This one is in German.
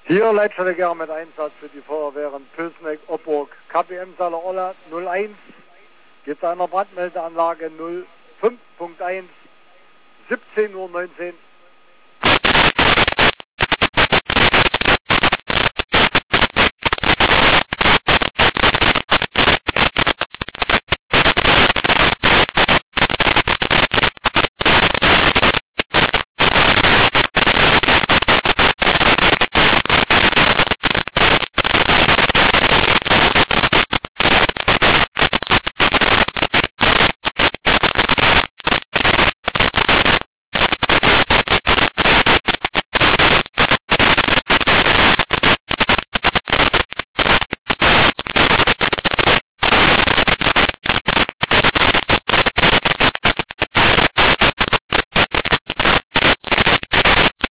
Hier Leitstelle Gera mit Einsatz für die Feuerwehren Pösneck, Opburg, KPM Saale-Olla 01, gibt einer Brandmeldeanlage 05.1, 17:19 Uhr.